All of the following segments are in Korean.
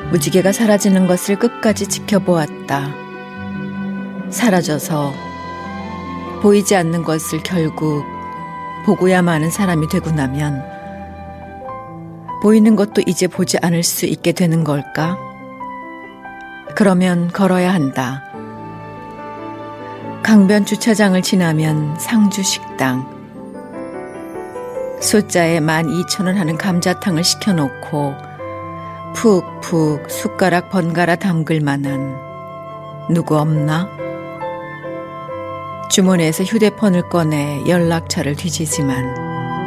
무지개가 사라지는 것을 끝까지 지켜보았다. 사라져서 보이지 않는 것을 결국 보고야 마는 사람이 되고 나면 보이는 것도 이제 보지 않을 수 있게 되는 걸까? 그러면 걸어야 한다. 강변 주차장을 지나면 상주 식당. 숫자에 12,000원 하는 감자탕을 시켜놓고 푹푹 숟가락 번갈아 담글 만한 누구 없나? 주머니에서 휴대폰을 꺼내 연락처를 뒤지지만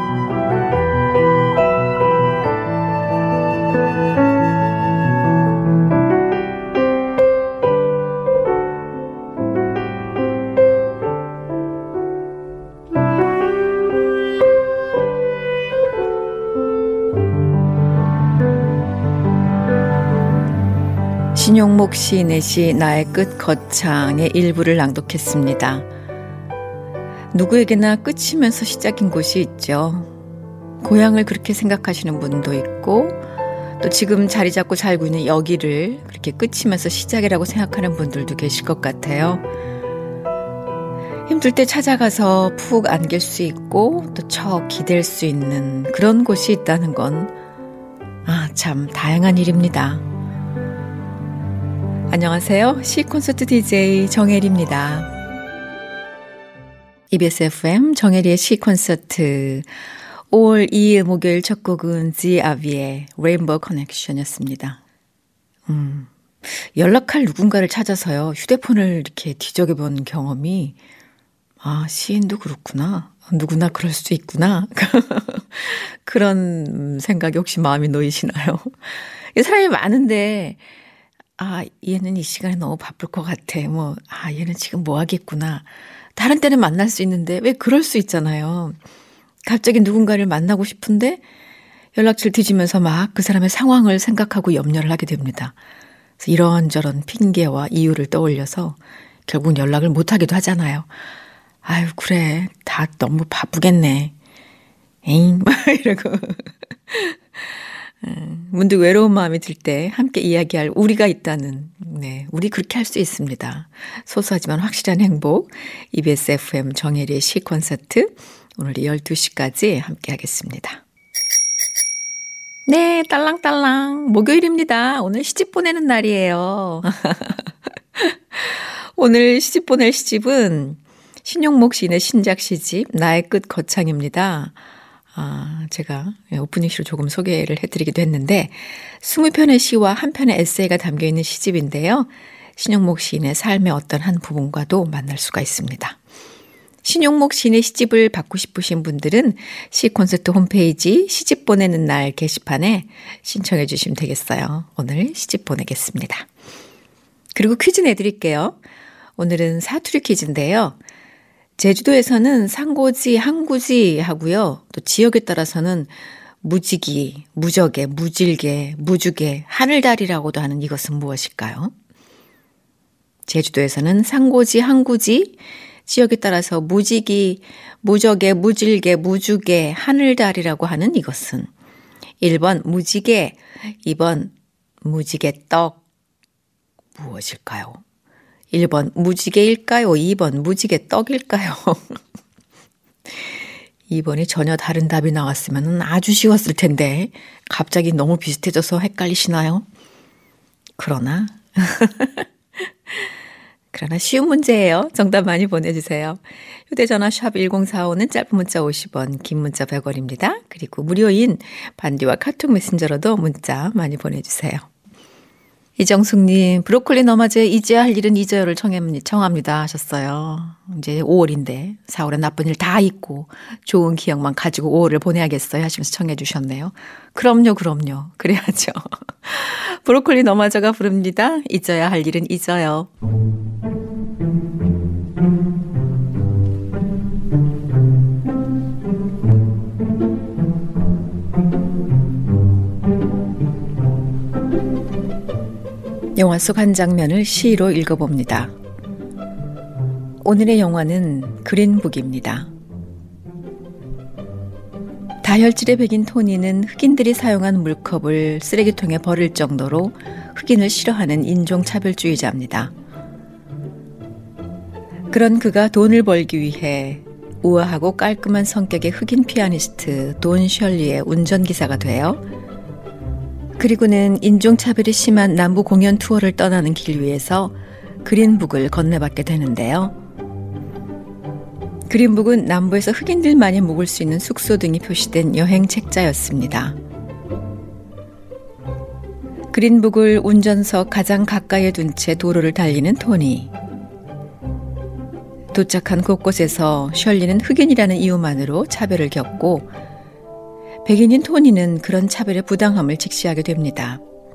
신용목 시인의 시 나의 끝 거창의 일부를 낭독했습니다. 누구에게나 끝이면서 시작인 곳이 있죠. 고향을 그렇게 생각하시는 분도 있고 또 지금 자리 잡고 살고 있는 여기를 그렇게 끝이면서 시작이라고 생각하는 분들도 계실 것 같아요. 힘들 때 찾아가서 푹 안길 수 있고 또 척 기댈 수 있는 그런 곳이 있다는 건 참 다양한 일입니다. 안녕하세요. 시콘서트 DJ 정혜리입니다. EBS FM 정혜리의 시콘서트 5월 2일 목요일 첫 곡은 지아비의 레인보우 커넥션이었습니다. 연락할 누군가를 찾아서요. 휴대폰을 이렇게 뒤적여본 경험이 시인도 그렇구나. 누구나 그럴 수 있구나. 그런 생각이 혹시 마음이 놓이시나요? 사람이 많은데 얘는 이 시간에 너무 바쁠 것 같아. 얘는 지금 뭐 하겠구나. 다른 때는 만날 수 있는데 왜 그럴 수 있잖아요. 갑자기 누군가를 만나고 싶은데 연락처를 뒤지면서 막 그 사람의 상황을 생각하고 염려를 하게 됩니다. 그래서 이런저런 핑계와 이유를 떠올려서 결국 연락을 못 하기도 하잖아요. 아유, 그래. 다 너무 바쁘겠네. 에잉, 막 이러고. 문득 외로운 마음이 들 때 함께 이야기할 우리가 있다는, 우리 그렇게 할 수 있습니다. 소소하지만 확실한 행복, EBS FM 정혜리의 시콘서트, 오늘 12시까지 함께 하겠습니다. 네, 딸랑딸랑, 목요일입니다. 오늘 시집 보내는 날이에요. 오늘 시집 보낼 시집은 신용목 시인의 신작 시집, 나의 끝 거창입니다. 제가 오프닝 시로 조금 소개를 해드리기도 했는데 20편의 시와 한 편의 에세이가 담겨있는 시집인데요. 신용목 시인의 삶의 어떤 한 부분과도 만날 수가 있습니다. 신용목 시인의 시집을 받고 싶으신 분들은 시콘서트 홈페이지 시집 보내는 날 게시판에 신청해 주시면 되겠어요. 오늘 시집 보내겠습니다. 그리고 퀴즈 내드릴게요. 오늘은 사투리 퀴즈인데요. 제주도에서는 상고지, 항구지 하고요. 또 지역에 따라서는 무지기, 무적에, 무질게, 무주게, 하늘다리라고도 하는 이것은 무엇일까요? 제주도에서는 상고지, 항구지, 지역에 따라서 무지기, 무적에, 무질게, 무주게, 하늘다리라고 하는 이것은 1번 무지개, 2번 무지개떡 무엇일까요? 1번 무지개일까요? 2번 무지개떡일까요? 2번이 전혀 다른 답이 나왔으면 아주 쉬웠을 텐데 갑자기 너무 비슷해져서 헷갈리시나요? 그러나 쉬운 문제예요. 정답 많이 보내주세요. 휴대전화 샵 1045는 짧은 문자 50원, 긴 문자 100원입니다. 그리고 무료인 반디와 카톡 메신저로도 문자 많이 보내주세요. 이정숙님, 브로콜리 너마저에 잊어야 할 일은 잊어요를 청합니다 하셨어요. 이제 5월인데 4월에 나쁜 일 다 잊고 좋은 기억만 가지고 5월을 보내야겠어요 하시면서 청해 주셨네요. 그럼요. 그래야죠. 브로콜리 너마저가 부릅니다. 잊어야 할 일은 잊어요. 영화 속 한 장면을 시로 읽어봅니다. 오늘의 영화는 그린북입니다. 다혈질에 백인 토니는 흑인들이 사용한 물컵을 쓰레기통에 버릴 정도로 흑인을 싫어하는 인종차별주의자입니다. 그런 그가 돈을 벌기 위해 우아하고 깔끔한 성격의 흑인 피아니스트 돈 셜리의 운전기사가 돼요. 그리고는 인종차별이 심한 남부 공연 투어를 떠나는 길 위에서 그린북을 건네받게 되는데요. 그린북은 남부에서 흑인들만이 묵을 수 있는 숙소 등이 표시된 여행 책자였습니다. 그린북을 운전석 가장 가까이에 둔 채 도로를 달리는 토니. 도착한 곳곳에서 셜리는 흑인이라는 이유만으로 차별을 겪고 백인인 토니는 그런 차별의 부당함을 직시하게 됩니다.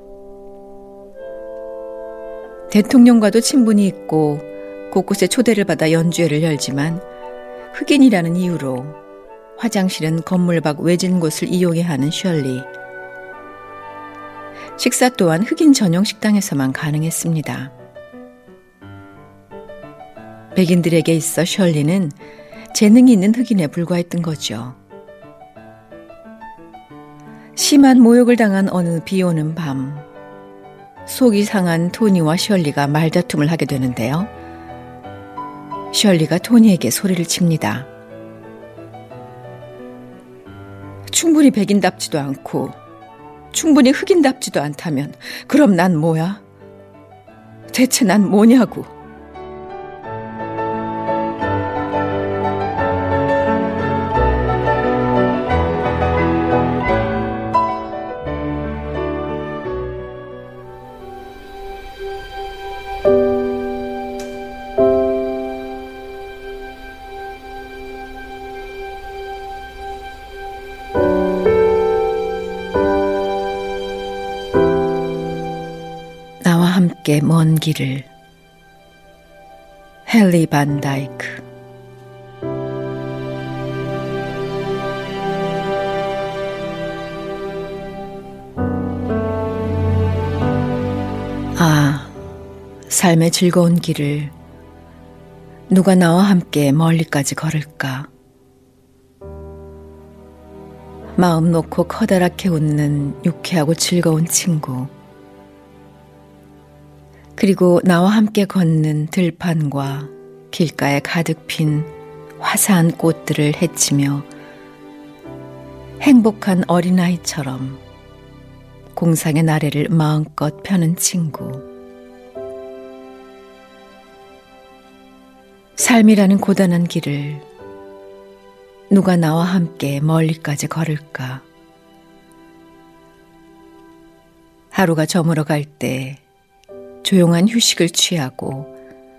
대통령과도 친분이 있고 곳곳에 초대를 받아 연주회를 열지만 흑인이라는 이유로 화장실은 건물 밖 외진 곳을 이용해야 하는 셜리. 식사 또한 흑인 전용 식당에서만 가능했습니다. 백인들에게 있어 셜리는 재능이 있는 흑인에 불과했던 거죠. 심한 모욕을 당한 어느 비 오는 밤, 속이 상한 토니와 셜리가 말다툼을 하게 되는데요. 셜리가 토니에게 소리를 칩니다. 충분히 백인답지도 않고 충분히 흑인답지도 않다면 그럼 난 뭐야? 대체 난 뭐냐고. 나와 함께 먼 길을. 헨리 반 다이크. 아, 삶의 즐거운 길을 누가 나와 함께 멀리까지 걸을까? 마음 놓고 커다랗게 웃는 유쾌하고 즐거운 친구. 그리고 나와 함께 걷는 들판과 길가에 가득 핀 화사한 꽃들을 헤치며 행복한 어린아이처럼 공상의 나래를 마음껏 펴는 친구. 삶이라는 고단한 길을 누가 나와 함께 멀리까지 걸을까? 하루가 저물어 갈 때 조용한 휴식을 취하고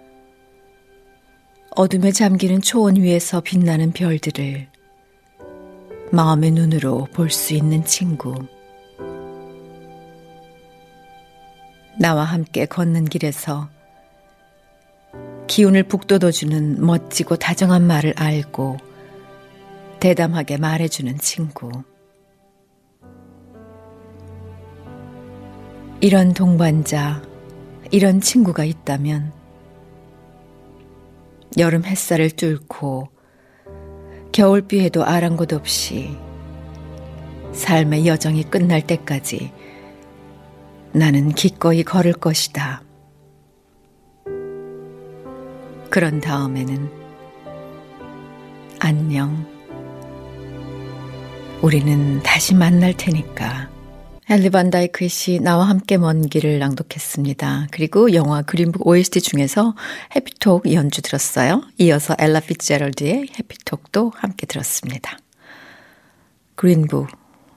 어둠에 잠기는 초원 위에서 빛나는 별들을 마음의 눈으로 볼 수 있는 친구. 나와 함께 걷는 길에서 기운을 북돋워주는 멋지고 다정한 말을 알고 대담하게 말해주는 친구. 이런 동반자, 이런 친구가 있다면 여름 햇살을 뚫고 겨울비에도 아랑곳 없이 삶의 여정이 끝날 때까지 나는 기꺼이 걸을 것이다. 그런 다음에는 안녕. 우리는 다시 만날 테니까. 헨리 반 다이크의 시 나와 함께 먼 길을 낭독했습니다. 그리고 영화 그린북 OST 중에서 해피톡 연주 들었어요. 이어서 엘라 피츠제럴드의 해피톡도 함께 들었습니다. 그린북.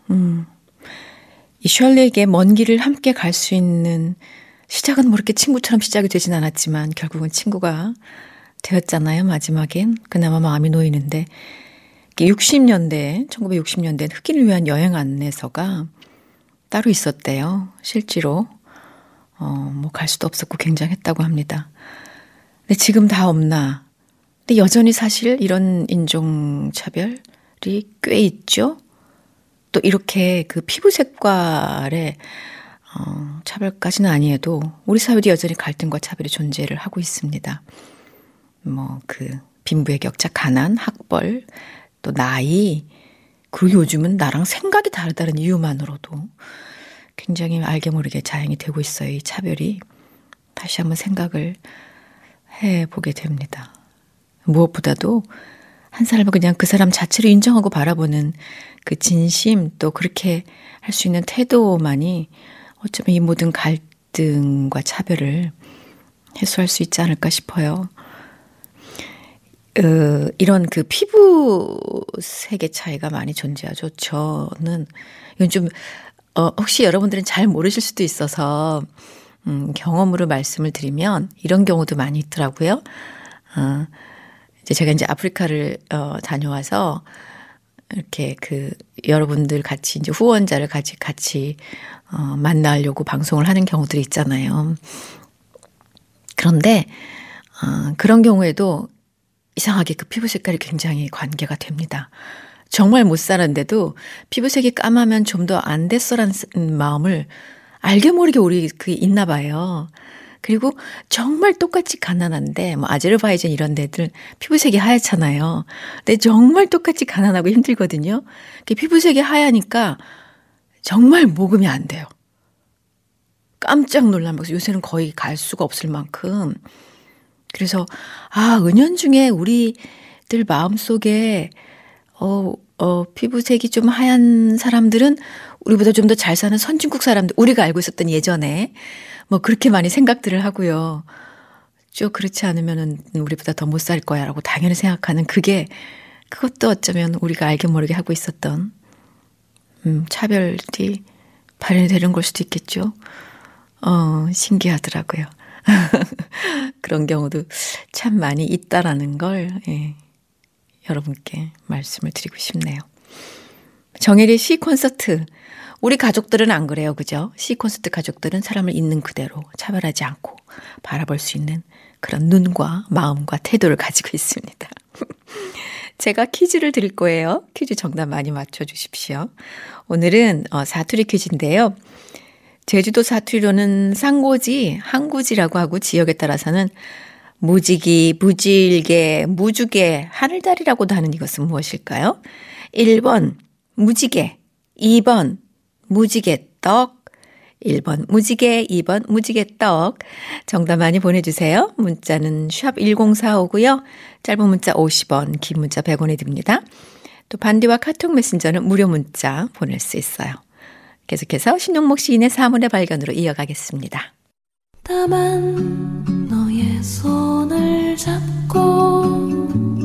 이 셜리에게 먼 길을 함께 갈 수 있는 시작은 뭐 이렇게 친구처럼 시작이 되진 않았지만 결국은 친구가 되었잖아요. 마지막엔 그나마 마음이 놓이는데 1960년대엔 흑인을 위한 여행 안내서가 따로 있었대요. 실제로 뭐 갈 수도 없었고 굉장했다고 합니다. 근데 지금 다 없나? 근데 여전히 사실 이런 인종차별이 꽤 있죠. 또 이렇게 그 피부 색깔의 차별까지는 아니어도 우리 사회도 여전히 갈등과 차별이 존재를 하고 있습니다. 뭐 그 빈부의 격차, 가난, 학벌, 또 나이, 그리고 요즘은 나랑 생각이 다르다는 이유만으로도 굉장히 알게 모르게 자행이 되고 있어요. 이 차별이. 다시 한번 생각을 해보게 됩니다. 무엇보다도 한 사람을 그냥 그 사람 자체로 인정하고 바라보는 그 진심, 또 그렇게 할 수 있는 태도만이 어쩌면 이 모든 갈등과 차별을 해소할 수 있지 않을까 싶어요. 이런 그 피부색의 차이가 많이 존재하죠. 저는 이건 좀 혹시 여러분들은 잘 모르실 수도 있어서 경험으로 말씀을 드리면 이런 경우도 많이 있더라고요. 제가 이제 아프리카를 다녀와서 이렇게 그 여러분들 같이 이제 후원자를 같이 만나려고 방송을 하는 경우들이 있잖아요. 그런데 그런 경우에도 이상하게 그 피부 색깔이 굉장히 관계가 됩니다. 정말 못 사는데도 피부색이 까마면 좀 더 안 됐어라는 마음을 알게 모르게 우리 그게 있나 봐요. 그리고 정말 똑같이 가난한데 뭐 아제르바이잔 이런 데들 피부색이 하얗잖아요. 근데 정말 똑같이 가난하고 힘들거든요. 피부색이 하얘니까 정말 모금이 안 돼요. 깜짝 놀라면서 요새는 거의 갈 수가 없을 만큼. 그래서 은연중에 우리들 마음속에 피부색이 좀 하얀 사람들은 우리보다 좀 더 잘 사는 선진국 사람들, 우리가 알고 있었던 예전에 뭐 그렇게 많이 생각들을 하고요. 쭉 그렇지 않으면은 우리보다 더 못 살 거야라고 당연히 생각하는 그것도 어쩌면 우리가 알게 모르게 하고 있었던 차별이 발현이 되는 걸 수도 있겠죠. 신기하더라고요. 그런 경우도 참 많이 있다라는 걸 여러분께 말씀을 드리고 싶네요. 정혜리의 시 콘서트. 우리 가족들은 안 그래요. 그죠? 시 콘서트 가족들은 사람을 있는 그대로 차별하지 않고 바라볼 수 있는 그런 눈과 마음과 태도를 가지고 있습니다. 제가 퀴즈를 드릴 거예요. 퀴즈 정답 많이 맞춰주십시오. 오늘은 사투리 퀴즈인데요. 제주도 사투리로는 상고지, 항구지라고 하고 지역에 따라서는 무지기, 무질개, 무주개, 하늘다리라고도 하는 이것은 무엇일까요? 1번 무지개, 2번 무지개떡, 1번 무지개, 2번 무지개떡. 정답 많이 보내주세요. 문자는 샵 1045고요. 짧은 문자 50원, 긴 문자 100원이 듭니다. 또 반디와 카톡 메신저는 무료 문자 보낼 수 있어요. 계속해서 신용목 시인의 사물의 발견으로 이어가겠습니다. 다만 너의 손을 잡고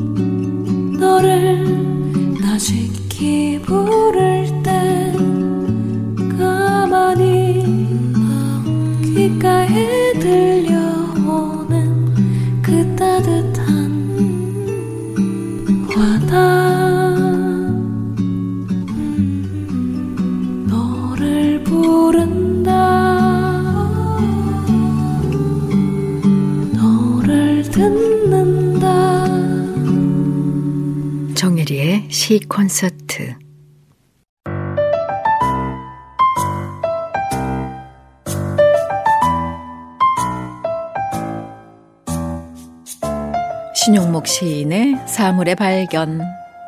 너를 나직히 부를 때 가만히 귓가에 들려오는 그 따뜻한 와닿음 너를 부른다 너를 듣는다. 정혜리의 시 콘서트. 신용목 시인의 사물의 발견.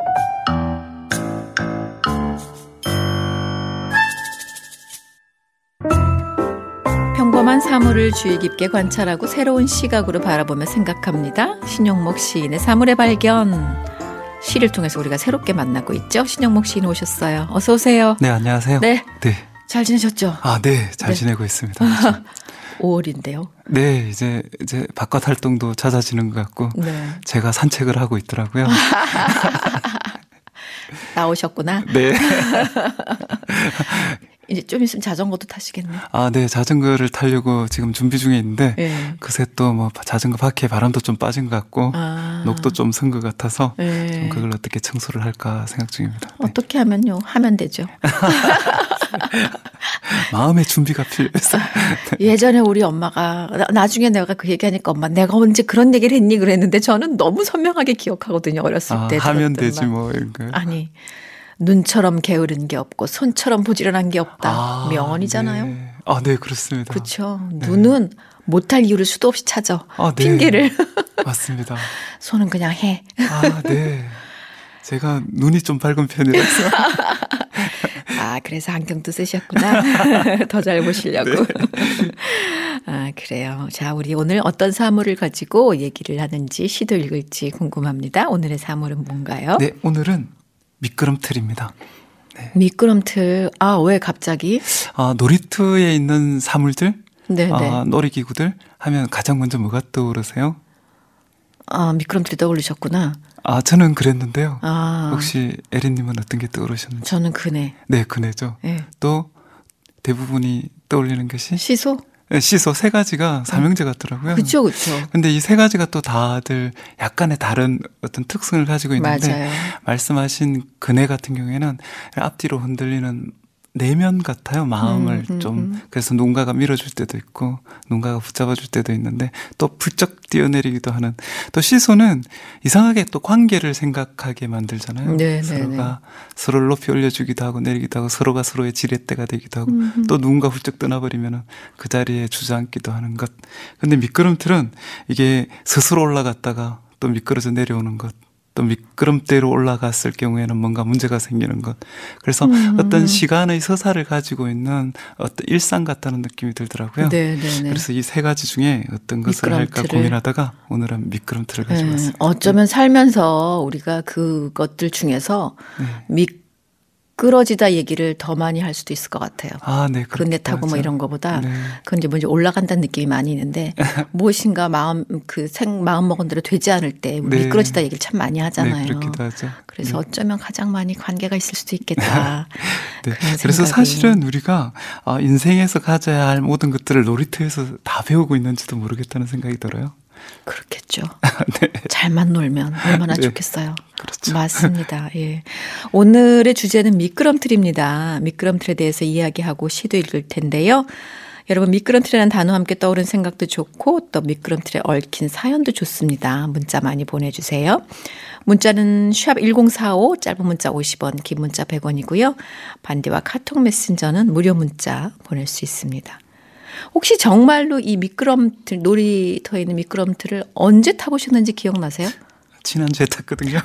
평범한 사물을 주의 깊게 관찰하고 새로운 시각으로 바라보며 생각합니다. 신용목 시인의 사물의 발견. 시를 통해서 우리가 새롭게 만나고 있죠. 신용목 시인 오셨어요. 어서 오세요. 네, 안녕하세요. 네. 잘 지내셨죠? 네, 잘 지내고 있습니다. 5월인데요. 네, 이제 바깥 활동도 잦아지는 것 같고, 네. 제가 산책을 하고 있더라고요. 나오셨구나. 네. 이제 좀 있으면 자전거도 타시겠네. 네, 자전거를 타려고 지금 준비 중에 있는데, 네. 그새 또 뭐 자전거 바퀴에 바람도 좀 빠진 것 같고, 녹도 좀 쓴 것 같아서, 네. 좀 그걸 어떻게 청소를 할까 생각 중입니다. 네. 어떻게 하면요? 하면 되죠. 마음의 준비가 필요해서. 네. 예전에 우리 엄마가, 나중에 내가 그 얘기하니까 엄마, 내가 언제 그런 얘기를 했니? 그랬는데 저는 너무 선명하게 기억하거든요. 어렸을 때. 하면 되지 뭐, 이런 거. 아니. 눈처럼 게으른 게 없고 손처럼 부지런한 게 없다. 명언이잖아요. 네. 네, 그렇습니다. 그렇죠. 네. 눈은 못할 이유를 수도 없이 찾아. 네. 핑계를. 맞습니다. 손은 그냥 해. 네. 제가 눈이 좀 밝은 편이라서. 아, 그래서 안경도 쓰셨구나. 더 잘 보시려고. 네. 아, 그래요. 자, 우리 오늘 어떤 사물을 가지고 얘기를 하는지 시도 읽을지 궁금합니다. 오늘의 사물은 뭔가요? 네, 오늘은 미끄럼틀입니다. 네. 미끄럼틀. 아, 왜 갑자기? 놀이터에 있는 사물들, 네네. 놀이기구들 하면 가장 먼저 뭐가 떠오르세요? 미끄럼틀이 떠오르셨구나. 저는 그랬는데요. 혹시 에린님은 어떤 게 떠오르셨는지? 저는 그네. 네, 그네죠. 네. 또 대부분이 떠올리는 것이? 시소? 네, 시소 세 가지가 삼형제 같더라고요. 그렇죠, 그렇죠. 근데 이 세 가지가 또 다들 약간의 다른 어떤 특성을 가지고 있는데 맞아요. 말씀하신 그네 같은 경우에는 앞뒤로 흔들리는 내면 같아요. 마음을 좀. 그래서 누군가가 밀어줄 때도 있고 누군가가 붙잡아줄 때도 있는데 또 불쩍 뛰어내리기도 하는. 또 시소는 이상하게 또 관계를 생각하게 만들잖아요. 네, 서로가 서로를 높이 올려주기도 하고 내리기도 하고 서로가 서로의 지렛대가 되기도 하고 또 누군가 훌쩍 떠나버리면 그 자리에 주저앉기도 하는 것. 근데 미끄럼틀은 이게 스스로 올라갔다가 또 미끄러져 내려오는 것. 또 미끄럼대로 올라갔을 경우에는 뭔가 문제가 생기는 것. 그래서 어떤 시간의 서사를 가지고 있는 어떤 일상 같다는 느낌이 들더라고요. 네네네. 그래서 이 세 가지 중에 어떤 것을 할까 고민하다가 오늘은 미끄럼틀을 가지고 왔습니다. 어쩌면 살면서 우리가 그것들 중에서 미끄러지다 얘기를 더 많이 할 수도 있을 것 같아요. 네. 그네 타고 뭐 이런 거보다. 네. 그건 이제 먼저 올라간다는 느낌이 많이 있는데 무엇인가 마음 먹은 대로 되지 않을 때 미끄러지다 얘기를 참 많이 하잖아요. 네, 그렇기도 하죠. 그래서 어쩌면 가장 많이 관계가 있을 수도 있겠다. 네. 그래서 사실은 우리가 인생에서 가져야 할 모든 것들을 놀이터에서 다 배우고 있는지도 모르겠다는 생각이 들어요. 그렇겠죠. 네. 잘만 놀면 얼마나 네. 좋겠어요. 그렇죠. 맞습니다. 예. 오늘의 주제는 미끄럼틀입니다. 미끄럼틀에 대해서 이야기하고 시도 읽을 텐데요. 여러분 미끄럼틀이라는 단어와 함께 떠오른 생각도 좋고 또 미끄럼틀에 얽힌 사연도 좋습니다. 문자 많이 보내주세요. 문자는 샵1045 짧은 문자 50원 긴 문자 100원이고요. 반디와 카톡 메신저는 무료 문자 보낼 수 있습니다. 혹시 정말로 이 미끄럼틀 놀이터에 있는 미끄럼틀을 언제 타보셨는지 기억나세요? 지난주에 탔거든요.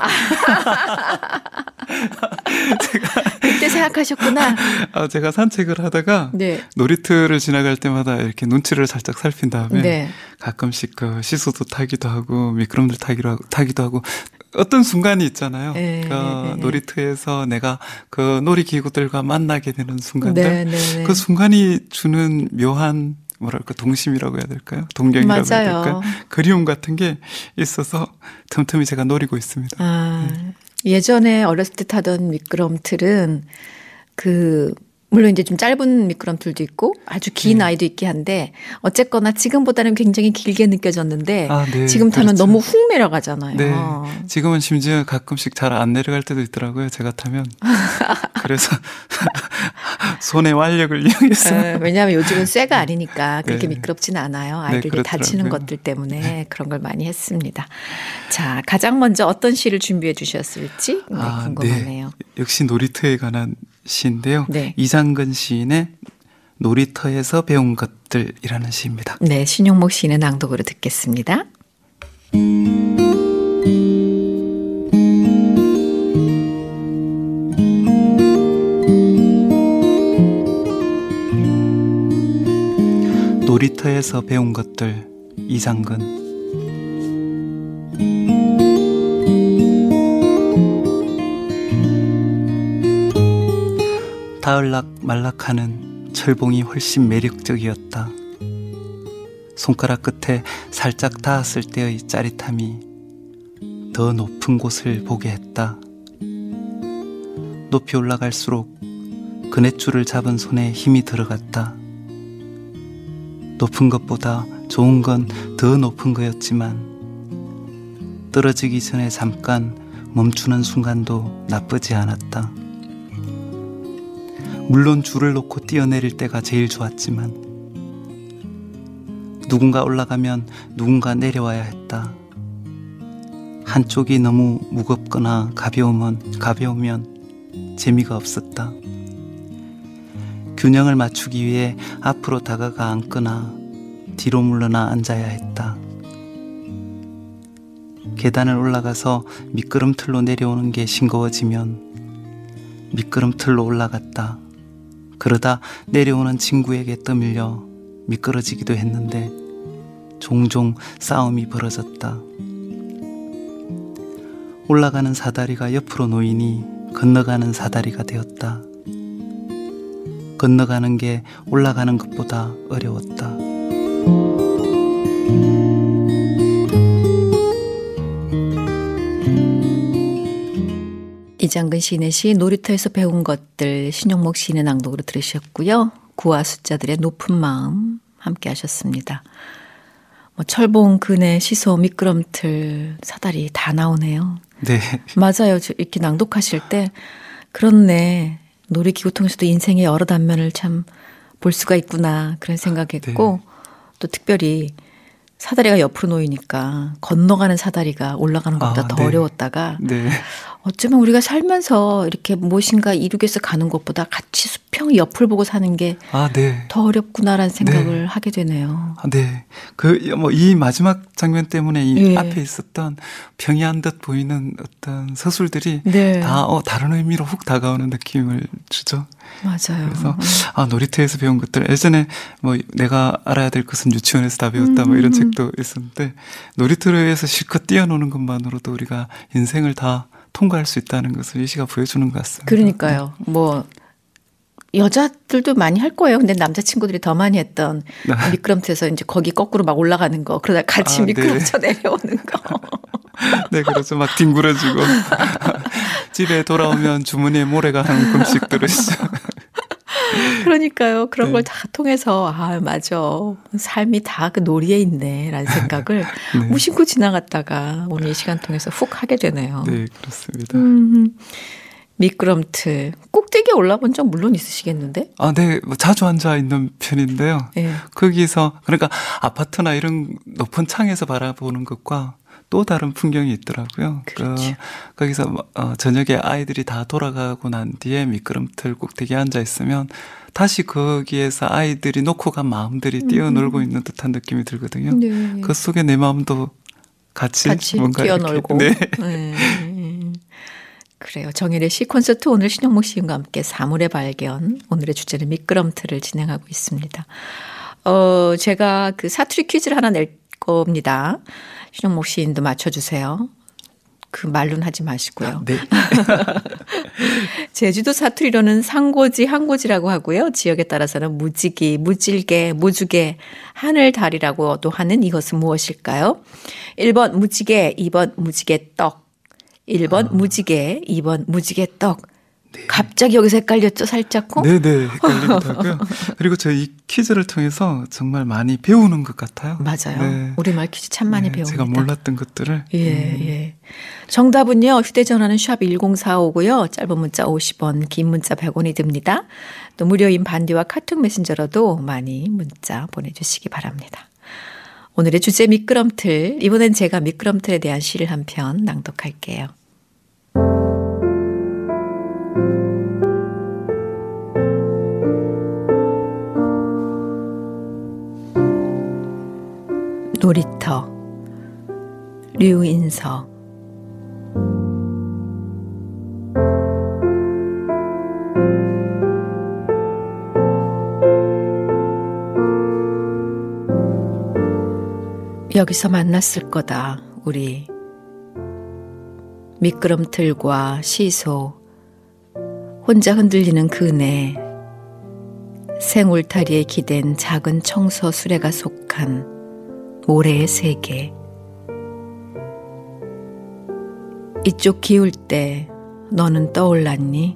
그때 생각하셨구나. 제가 산책을 하다가 놀이터를 지나갈 때마다 이렇게 눈치를 살짝 살핀 다음에 가끔씩 그 시소도 타기도 하고 미끄럼틀 타기도 하고 어떤 순간이 있잖아요. 놀이터에서 내가 그 놀이기구들과 만나게 되는 순간들. 그 순간이 주는 묘한 뭐랄까 동심이라고 해야 될까요? 동경이라고 해야 될까요? 그리움 같은 게 있어서 틈틈이 제가 노리고 있습니다. 예전에 어렸을 때 타던 미끄럼틀은 물론 이제 좀 짧은 미끄럼틀도 있고 아주 긴 아이도 있긴 한데 어쨌거나 지금보다는 굉장히 길게 느껴졌는데 지금 타면 너무 훅 내려가잖아요. 네. 지금은 심지어 가끔씩 잘 안 내려갈 때도 있더라고요. 제가 타면. 그래서 손의 완력을 이용해서. 왜냐하면 요즘은 쇠가 아니니까 그렇게 미끄럽지는 않아요. 아이들이 다치는 것들 때문에 그런 걸 많이 했습니다. 자, 가장 먼저 어떤 시를 준비해 주셨을지 궁금하네요. 역시 놀이터에 관한 시인데요. 이장근 시인의 놀이터에서 배운 것들이라는 시입니다. 네, 신용목 시인의 낭독으로 듣겠습니다. 놀이터에서 배운 것들, 이장근. 닿을락 말락하는 철봉이 훨씬 매력적이었다. 손가락 끝에 살짝 닿았을 때의 짜릿함이 더 높은 곳을 보게 했다. 높이 올라갈수록 그네줄을 잡은 손에 힘이 들어갔다. 높은 것보다 좋은 건 더 높은 거였지만 떨어지기 전에 잠깐 멈추는 순간도 나쁘지 않았다. 물론 줄을 놓고 뛰어내릴 때가 제일 좋았지만 누군가 올라가면 누군가 내려와야 했다. 한쪽이 너무 무겁거나 가벼우면 재미가 없었다. 균형을 맞추기 위해 앞으로 다가가 앉거나 뒤로 물러나 앉아야 했다. 계단을 올라가서 미끄럼틀로 내려오는 게 싱거워지면 미끄럼틀로 올라갔다. 그러다 내려오는 친구에게 떠밀려 미끄러지기도 했는데 종종 싸움이 벌어졌다. 올라가는 사다리가 옆으로 놓이니 건너가는 사다리가 되었다. 건너가는 게 올라가는 것보다 어려웠다. 이장근 시인의 시 놀이터에서 배운 것들, 신용목 시인의 낭독으로 들으셨고요. 구와 숫자들의 높은 마음 함께 하셨습니다. 철봉, 그네, 시소, 미끄럼틀, 사다리 다 나오네요. 네. 맞아요. 이렇게 낭독하실 때 그렇네. 놀이기구 통해서도 인생의 여러 단면을 참 볼 수가 있구나 그런 생각했고 네. 또 특별히 사다리가 옆으로 놓이니까 건너가는 사다리가 올라가는 것보다 더 네. 어려웠다가 네. 어쩌면 우리가 살면서 이렇게 무엇인가 이루기 위해서 가는 것보다 같이 수평 옆을 보고 사는 게 네. 더 어렵구나라는 생각을 네. 하게 되네요. 네. 이 마지막 장면 때문에 이 네. 앞에 있었던 평이한 듯 보이는 어떤 서술들이 네. 다 다른 의미로 훅 다가오는 느낌을 주죠. 맞아요. 그래서 놀이터에서 배운 것들 예전에 내가 알아야 될 것은 유치원에서 다 배웠다 이런 책도 있었는데 놀이터에서 실컷 뛰어노는 것만으로도 우리가 인생을 다 통과할 수 있다는 것을 이 시가 보여주는 것 같습니다. 그러니까요. 여자들도 많이 할 거예요. 근데 남자친구들이 더 많이 했던 미끄럼틀에서 이제 거기 거꾸로 막 올라가는 거. 그러다 같이 미끄럼져 네. 내려오는 거. 네, 그렇죠. 막 뒹굴어지고. 집에 돌아오면 주머니에 모래가 한 움큼씩 들으시죠. 그러니까요. 그런 네. 걸 다 통해서 맞아. 삶이 다 그 놀이에 있네 라는 생각을 네. 무심코 지나갔다가 오늘 이 시간 통해서 훅 하게 되네요. 네, 그렇습니다. 미끄럼틀. 꼭대기에 올라본 적 물론 있으시겠는데? 네. 자주 앉아 있는 편인데요. 네. 거기서 그러니까 아파트나 이런 높은 창에서 바라보는 것과 또 다른 풍경이 있더라고요. 그렇죠. 거기서 저녁에 아이들이 다 돌아가고 난 뒤에 미끄럼틀 꼭대기에 앉아 있으면 다시 거기에서 아이들이 놓고 간 마음들이 뛰어놀고 있는 듯한 느낌이 들거든요. 네. 그 속에 내 마음도 같이 뭔가 뛰어놀고. 네. 그래요. 정일의 시 콘서트 오늘 신용목 시인과 함께 사물의 발견. 오늘의 주제는 미끄럼틀을 진행하고 있습니다. 제가 그 사투리 퀴즈를 하나 낼 겁니다. 신용목 시인도 맞춰주세요. 그 말로는 하지 마시고요. 네. 제주도 사투리로는 상고지, 항고지라고 하고요. 지역에 따라서는 무지기, 무질개, 무주개, 하늘달이라고도 하는 이것은 무엇일까요? 1번 무지개, 2번 무지개 떡. 1번 무지개, 2번 무지개 떡. 네. 갑자기 여기서 헷갈렸죠, 살짝고? 네네, 헷갈리기도 하고요. 그리고 저희 이 퀴즈를 통해서 정말 많이 배우는 것 같아요. 맞아요. 네. 우리말 퀴즈 참 많이 배웁니다. 제가 몰랐던 것들을. 예. 정답은요, 휴대전화는 샵 1045고요. 짧은 문자 50원, 긴 문자 100원이 듭니다. 또 무료인 반디와 카톡 메신저로도 많이 문자 보내주시기 바랍니다. 오늘의 주제 미끄럼틀. 이번엔 제가 미끄럼틀에 대한 시를 한 편 낭독할게요. 놀이터 류인서. 여기서 만났을 거다 우리. 미끄럼틀과 시소, 혼자 흔들리는 그네, 생울타리에 기댄 작은 청소 수레가 속한 모래의 세계. 이쪽 기울 때 너는 떠올랐니?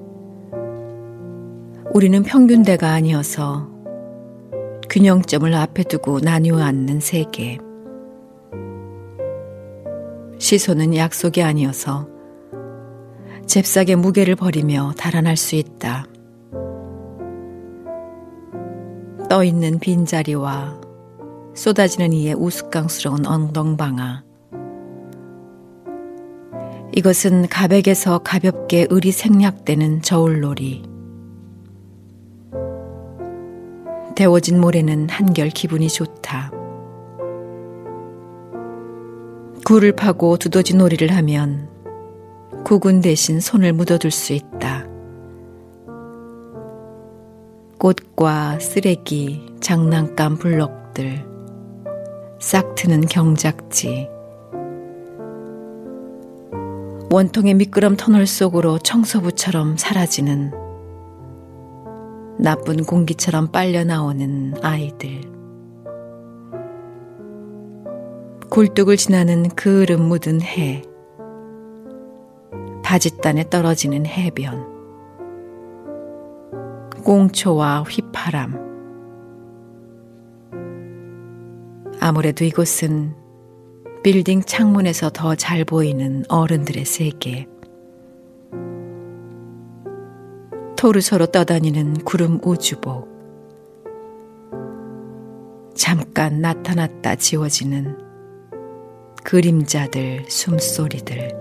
우리는 평균대가 아니어서 균형점을 앞에 두고 나뉘어 앉는 세계. 시소는 약속이 아니어서 잽싸게 무게를 버리며 달아날 수 있다. 떠있는 빈자리와 쏟아지는 이의 우스꽝스러운 엉덩방아. 이것은 가백에서 가볍게 을이 생략되는 저울놀이. 데워진 모래는 한결 기분이 좋다. 굴을 파고 두더지 놀이를 하면 구근 대신 손을 묻어둘 수 있다. 꽃과 쓰레기, 장난감 블럭들, 싹 트는 경작지, 원통의 미끄럼 터널 속으로 청소부처럼 사라지는, 나쁜 공기처럼 빨려 나오는 아이들, 굴뚝을 지나는 그을음 묻은 해, 바짓단에 떨어지는 해변, 꽁초와 휘파람. 아무래도 이곳은 빌딩 창문에서 더 잘 보이는 어른들의 세계. 토르소로 떠다니는 구름 우주복. 잠깐 나타났다 지워지는 그림자들 숨소리들.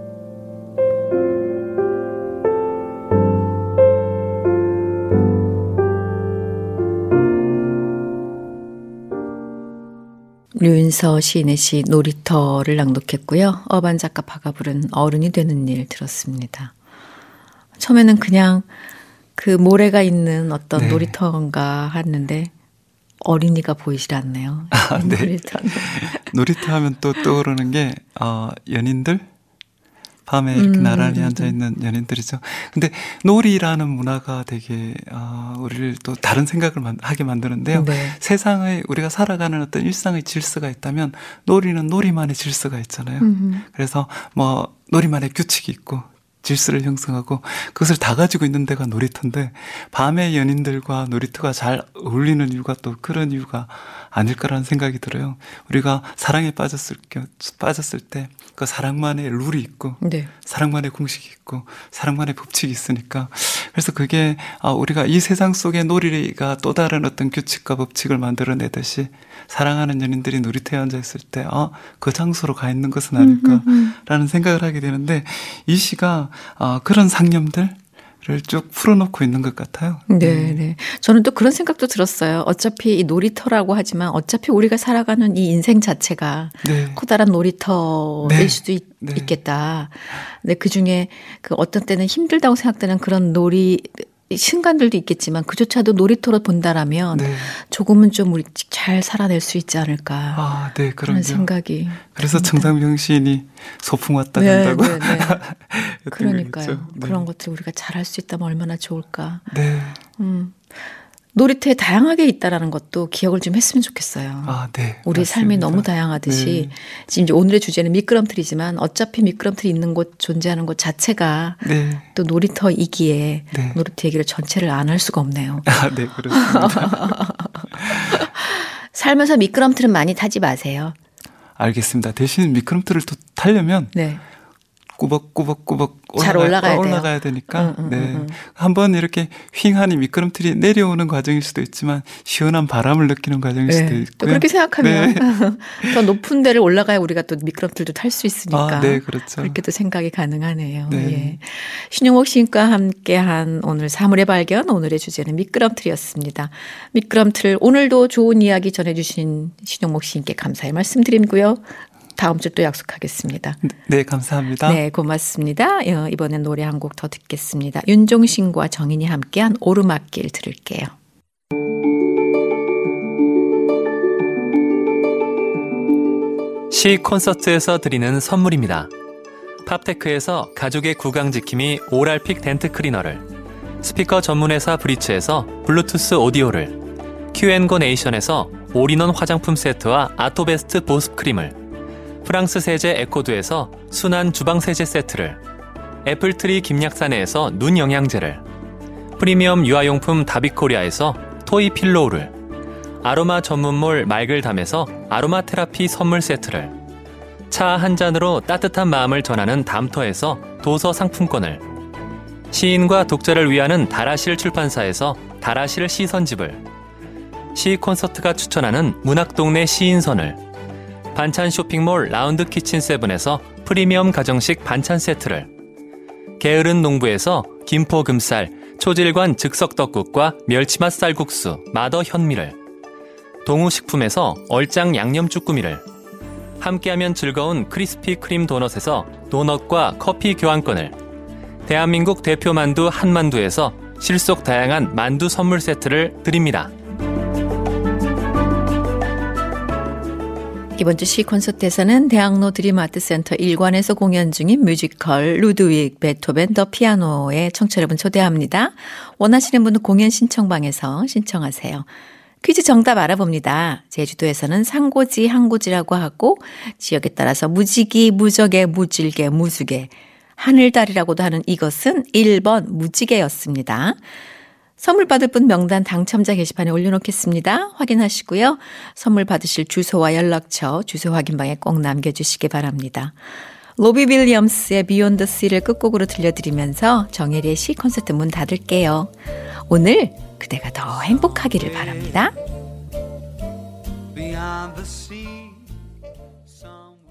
류인서 시인의 시 놀이터를 낭독했고요. 어반자카파가 부른 어른이 되는 일 들었습니다. 처음에는 그냥 그 모래가 있는 어떤 네. 놀이터인가 했는데 어린이가 보이질 않네요. 아, 네. 놀이터 하면 또 떠오르는 게 연인들? 밤에 이렇게 나란히 앉아있는 연인들이죠. 근데 놀이라는 문화가 되게 우리를 또 다른 생각을 하게 만드는데요. 네. 세상의 우리가 살아가는 어떤 일상의 질서가 있다면 놀이는 놀이만의 질서가 있잖아요. 그래서 뭐 놀이만의 규칙이 있고 질서를 형성하고 그것을 다 가지고 있는 데가 놀이터인데 밤에 연인들과 놀이터가 잘 어울리는 이유가 또 그런 이유가 아닐까라는 생각이 들어요. 우리가 사랑에 빠졌을 때 그 사랑만의 룰이 있고 네. 사랑만의 공식이 있고 사랑만의 법칙이 있으니까 그래서 그게 우리가 이 세상 속에 놀이가 또 다른 어떤 규칙과 법칙을 만들어내듯이 사랑하는 연인들이 놀이터에 앉아있을 때 그 장소로 가 있는 것은 아닐까라는 생각을 하게 되는데 이 시가 그런 상념들 를 쭉 풀어놓고 있는 것 같아요. 네, 네. 저는 또 그런 생각도 들었어요. 어차피 이 놀이터라고 하지만 어차피 우리가 살아가는 이 인생 자체가 네. 커다란 놀이터일 네. 수도 네. 있겠다. 근데 그 중에 그 어떤 때는 힘들다고 생각되는 그런 순간들도 있겠지만 그조차도 놀이터로 본다라면 네. 조금은 좀 우리 잘 살아낼 수 있지 않을까 네, 그런 생각이 그래서 정상병 시인이 소풍 왔다 간다고 네, 네, 네. 그러니까요. 네. 그런 것들 우리가 잘할 수 있다면 얼마나 좋을까. 네. 놀이터에 다양하게 있다라는 것도 기억을 좀 했으면 좋겠어요. 네. 우리 삶이 너무 다양하듯이 네. 지금 이제 오늘의 주제는 미끄럼틀이지만 어차피 미끄럼틀이 있는 곳 존재하는 곳 자체가 네. 또 놀이터이기에 네. 놀이터 얘기를 전체를 안 할 수가 없네요. 네, 그렇습니다. 살면서 미끄럼틀은 많이 타지 마세요. 알겠습니다. 대신 미끄럼틀을 또 타려면 네. 꾸벅꾸벅꾸벅 잘 올라가야 되니까 네. 한번 이렇게 휑하니 미끄럼틀이 내려오는 과정일 수도 있지만 시원한 바람을 느끼는 과정일 수도 있고요. 또 그렇게 생각하면 네. 더 높은 데를 올라가야 우리가 또 미끄럼틀도 탈 수 있으니까 네, 그렇죠. 그렇게도 생각이 가능하네요. 네. 예. 신용옥 시인과 함께한 오늘 사물의 발견, 오늘의 주제는 미끄럼틀이었습니다. 미끄럼틀 오늘도 좋은 이야기 전해주신 신용옥 시인께 감사의 말씀드리고요. 다음 주 또 약속하겠습니다. 네, 감사합니다. 네, 고맙습니다. 이번엔 노래 한 곡 더 듣겠습니다. 윤종신과 정인이 함께한 오르막길 들을게요. 시 콘서트에서 드리는 선물입니다. 팝테크에서 가족의 구강지킴이 오랄픽 덴트 클리너를, 스피커 전문회사 브리츠에서 블루투스 오디오를, Q&Go 네이션에서 올인원 화장품 세트와 아토베스트 보습 크림을, 프랑스 세제 에코두에서 순한 주방 세제 세트를, 애플트리 김약사네에서 눈 영양제를, 프리미엄 유아용품 다비코리아에서 토이 필로우를, 아로마 전문몰 말글담에서 아로마 테라피 선물 세트를, 차 한 잔으로 따뜻한 마음을 전하는 담터에서 도서 상품권을, 시인과 독자를 위하는 다라실 출판사에서 다라실 시선집을, 시 콘서트가 추천하는 문학동네 시인선을, 반찬 쇼핑몰 라운드 키친 세븐에서 프리미엄 가정식 반찬 세트를, 게으른 농부에서 김포 금쌀 초질관 즉석 떡국과 멸치맛 쌀국수 마더 현미를, 동우식품에서 얼짱 양념 쭈꾸미를, 함께하면 즐거운 크리스피 크림 도넛에서 도넛과 커피 교환권을, 대한민국 대표 만두 한만두에서 실속 다양한 만두 선물 세트를 드립니다. 이번 주 시 콘서트에서는 대학로 드림아트센터 1관에서 공연 중인 뮤지컬 루드윅 베토벤 더 피아노에 청취자 여러분 초대합니다. 원하시는 분은 공연 신청방에서 신청하세요. 퀴즈 정답 알아봅니다. 제주도에서는 상고지, 항고지라고 하고 지역에 따라서 무지개, 무적개, 무질개, 무수개, 하늘달이라고도 하는 이것은 1번 무지개였습니다. 선물 받을 분 명단 당첨자 게시판에 올려놓겠습니다. 확인하시고요. 선물 받으실 주소와 연락처, 주소 확인방에 꼭 남겨주시기 바랍니다. 로비 윌리엄스의 비욘드 씨를 끝곡으로 들려드리면서 정혜리의 시 콘서트 문 닫을게요. 오늘 그대가 더 행복하기를 바랍니다.